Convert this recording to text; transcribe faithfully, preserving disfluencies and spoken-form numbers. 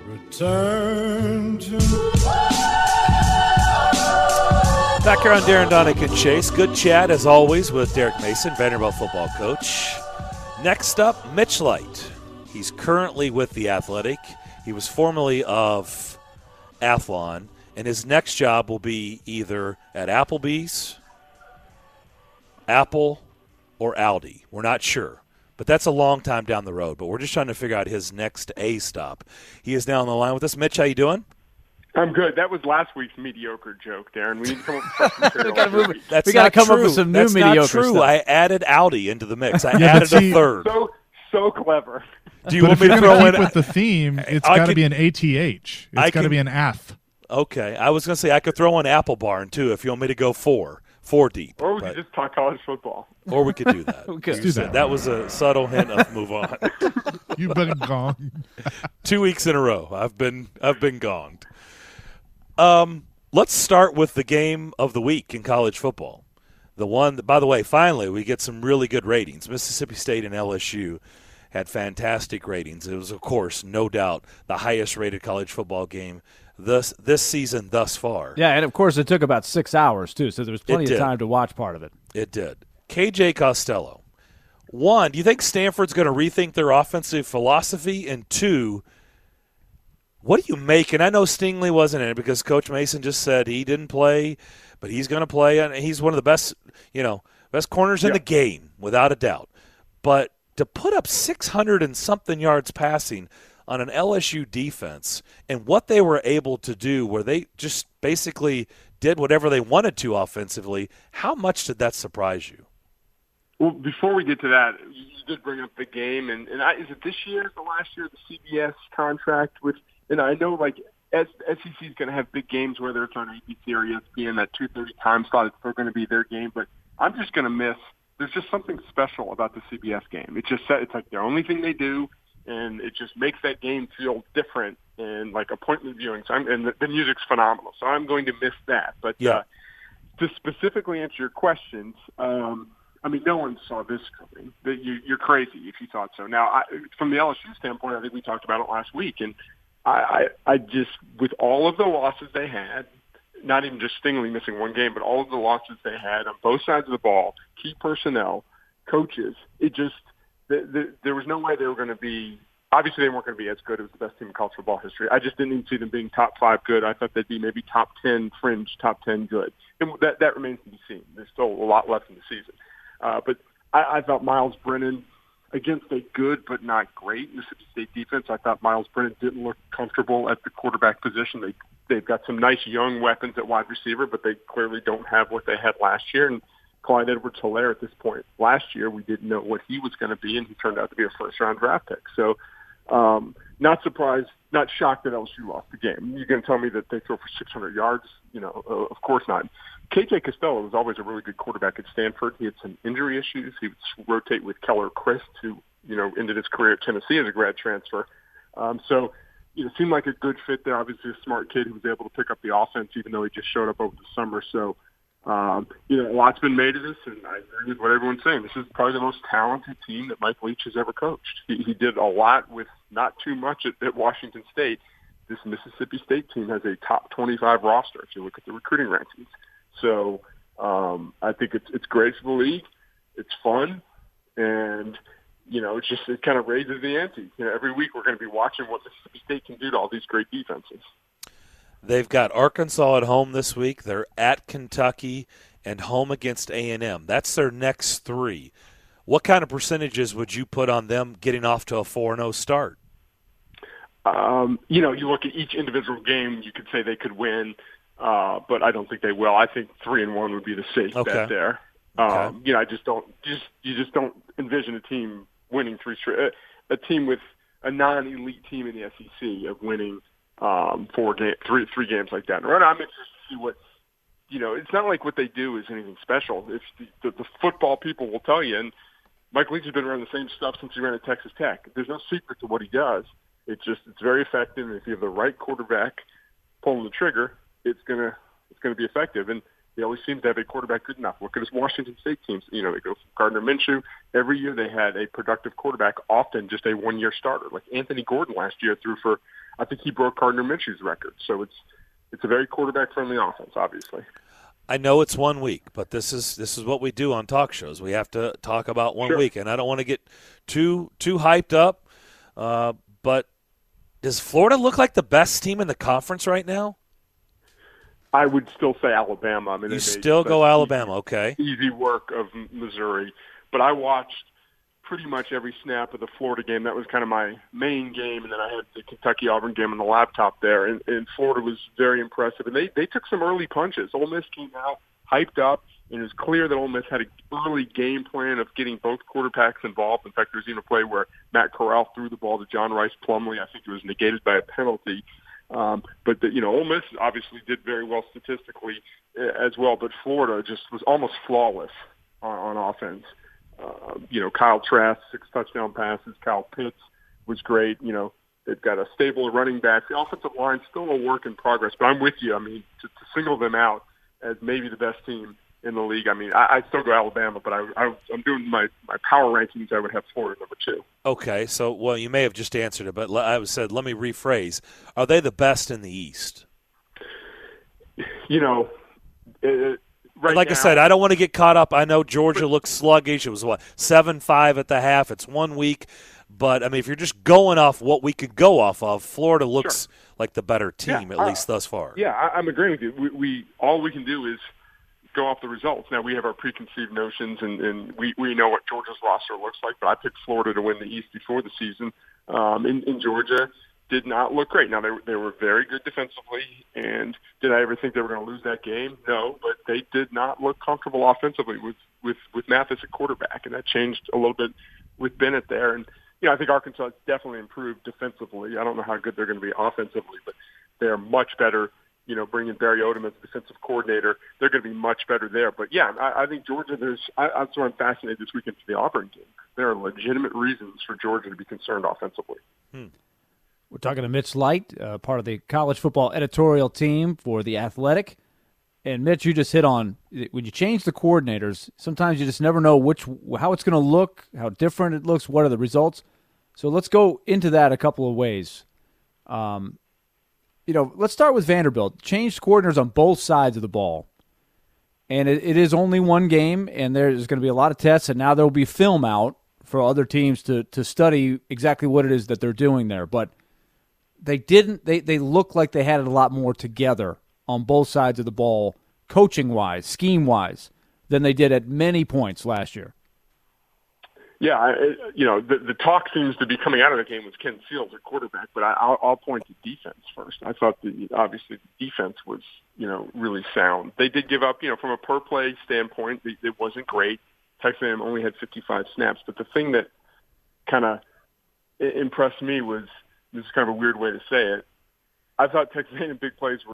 Return to Back here on Darren, Donick, and Chase. Good chat, as always, with Derek Mason, Vanderbilt football coach. Next up, Mitch Light. He's currently with The Athletic. He was formerly of Athlon, and his next job will be either at Applebee's, Apple, or Aldi. We're not sure. But that's a long time down the road. But we're just trying to figure out his next A stop. He is now on the line with us. Mitch, how you doing? I'm good. That was last week's mediocre joke, Darren. We need to come up with fresh material. we gotta move it. That's we got to come true. up with some new That's mediocre not true. stuff. I added Audi into the mix. I Yeah, added see, a third. So so clever. Do you but want if me you're to going throw to in? keep with the theme, it's I got to could- be an A T H. I It's got to can- be an ath. Okay, I was going to say I could throw in Apple Barn too if you want me to go four, four deep. Or we but- could just talk college football. or we could do that. We could. You do said that. that was a subtle hint of move on. You've been gone. Two weeks in a row, I've been I've been gonged. Um, let's start with the game of the week in college football. The one, that, by the way, finally we get some really good ratings. Mississippi State and L S U had fantastic ratings. It was, of course, no doubt, the highest-rated college football game this this season thus far. Yeah, and of course it took about six hours too, so there was plenty It of did. time to watch part of it. It did. K J Costello. One, do you think Stanford's going to rethink their offensive philosophy? And two, what do you make? And I know Stingley wasn't in it because Coach Mason just said he didn't play, but he's going to play, and he's one of the best, you know, best corners in Yeah. the game, without a doubt. But to put up six hundred and something yards passing on an L S U defense and what they were able to do where they just basically did whatever they wanted to offensively, how much did that surprise you? Well, before we get to that, you did bring up the game, and, and I, is it this year, the last year, the C B S contract with, and I know like S E C is going to have big games, whether it's on A B C or E S P N, that two thirty time slot, it's still going to be their game, but I'm just going to miss, there's just something special about the C B S game. It's just, it's like the only thing they do, and it just makes that game feel different and like appointment viewing. So I'm, and the, the music's phenomenal, so I'm going to miss that. But Yeah. uh, to specifically answer your questions, um, I mean, no one saw this coming. That you, you're crazy if you thought so. Now, I, from the L S U standpoint, I think we talked about it last week, and I, I, I just, with all of the losses they had, not even just Stingley missing one game, but all of the losses they had on both sides of the ball, key personnel, coaches, it just, the, the, there was no way they were going to be, obviously they weren't going to be as good as the best team in college football history. I just didn't even see them being top five good. I thought they'd be maybe top ten fringe, top ten good. And that, that remains to be seen. There's still a lot left in the season. Uh, but I, I thought Miles Brennan, against a good but not great Mississippi State defense, I thought Miles Brennan didn't look comfortable at the quarterback position. They, they've got some nice young weapons at wide receiver, but they clearly don't have what they had last year. And Clyde Edwards-Helaire at this point last year, we didn't know what he was going to be, and he turned out to be a first-round draft pick. So um, not surprised, not shocked that L S U lost the game. You're going to tell me that they throw for six hundred yards? You know, uh, of course not. K J Costello was always a really good quarterback at Stanford. He had some injury issues. He would rotate with Keller Christ, who, you know, ended his career at Tennessee as a grad transfer. Um, so, you know, seemed like a good fit there. Obviously a smart kid who was able to pick up the offense, even though he just showed up over the summer. So, um, you know, a lot's been made of this, and I agree with what everyone's saying. This is probably the most talented team that Mike Leach has ever coached. He, he did a lot with not too much at, at Washington State. This Mississippi State team has a top twenty-five roster if you look at the recruiting rankings. So um, I think it's it's great for the league. It's fun, and you know, it's just it kind of raises the ante. You know, every week we're going to be watching what Mississippi State can do to all these great defenses. They've got Arkansas at home this week. They're at Kentucky and home against A and M. That's their next three. What kind of percentages would you put on them getting off to a four and oh start? Um, you know, you look at each individual game, you could say they could win, uh, but I don't think they will. I think three and one would be the safe Okay. bet there. Um, Okay. You know, I just don't just you just don't envision a team winning three straight. A, a team with a non-elite team in the S E C of winning um, four game, three three games like that. Right? I'm interested to see what you know. It's not like what they do is anything special. It's the, the, the football people will tell you. And Mike Leach has been around the same stuff since he ran at Texas Tech. There's no secret to what he does. It's just it's very effective. And if you have the right quarterback pulling the trigger, it's gonna it's gonna be effective. And They always seem to have a quarterback good enough. Look at his Washington State teams. You know, they go from Gardner Minshew. Every year they had a productive quarterback, often just a one-year starter. Like Anthony Gordon last year threw for, I think he broke Gardner Minshew's record. So it's it's a very quarterback-friendly offense, obviously. I know it's one week, but this is this is what we do on talk shows. We have to talk about one Sure. week, and I don't want to get too too hyped up. Uh, but does Florida look like the best team in the conference right now? I would still say Alabama. I mean, You they made still go such Alabama, okay? Easy, easy work of M- Missouri, but I watched pretty much every snap of the Florida game. That was kind of my main game, and then I had the Kentucky-Auburn game on the laptop there, and, and Florida was very impressive. And they, they took some early punches. Ole Miss came out, hyped up, and it was clear that Ole Miss had an early game plan of getting both quarterbacks involved. In fact, there was even a play where Matt Corral threw the ball to John Rice Plumlee. I think it was negated by a penalty. Um, but, the, you know, Ole Miss obviously did very well statistically as well, but Florida just was almost flawless on, on offense. Uh, you know, Kyle Trask, six touchdown passes. Kyle Pitts was great. You know, they've got a stable of running backs. The offensive line's still a work in progress, but I'm with you. I mean, to, to single them out as maybe the best team in the league, I mean, I, I'd still go Alabama, but I, I, I'm doing my, my power rankings. I would have Florida number two. Okay, so, well, you may have just answered it, but I said, let me rephrase. Are they the best in the East? You know, it, right like now, I said, I don't want to get caught up. I know Georgia looks sluggish. It was, what, seven five at the half. It's one week. But, I mean, if you're just going off what we could go off of, Florida looks Sure. like the better team, Yeah, at uh, least thus far. Yeah, I, I'm agreeing with you. We, we all we can do is go off the results. Now, we have our preconceived notions, and, and we, we know what Georgia's roster looks like, but I picked Florida to win the East before the season. Um, in, in Georgia did not look great. Now, they, they were very good defensively, and did I ever think they were going to lose that game? No, but they did not look comfortable offensively with, with, with Mathis at quarterback, and that changed a little bit with Bennett there. And, you know, I think Arkansas has definitely improved defensively. I don't know how good they're going to be offensively, but they're much better. You know, bringing Barry Odom as defensive coordinator, they're going to be much better there. But, yeah, I, I think Georgia, there's I, that's why I'm fascinated this weekend for the Auburn game. There are legitimate reasons for Georgia to be concerned offensively. Hmm. We're talking to Mitch Light, uh, part of the college football editorial team for The Athletic. And, Mitch, you just hit on, when you change the coordinators, sometimes you just never know which how it's going to look, how different it looks, what are the results. So let's go into that a couple of ways. Um You know, let's start with Vanderbilt. Changed coordinators on both sides of the ball. And it, it is only one game, and there's going to be a lot of tests, and now there will be film out for other teams to to study exactly what it is that they're doing there. But they didn't they, they look like they had it a lot more together on both sides of the ball, coaching-wise, scheme-wise, than they did at many points last year. Yeah, I, you know, the, the talk seems to be coming out of the game with Ken Seals at quarterback, but I, I'll, I'll point to defense first. I thought the obviously the defense was, you know, really sound. They did give up, you know, from a per play standpoint, it, it wasn't great. Texas A and M only had fifty-five snaps, but the thing that kind of impressed me was, this is kind of a weird way to say it, I thought Texas A and M big plays were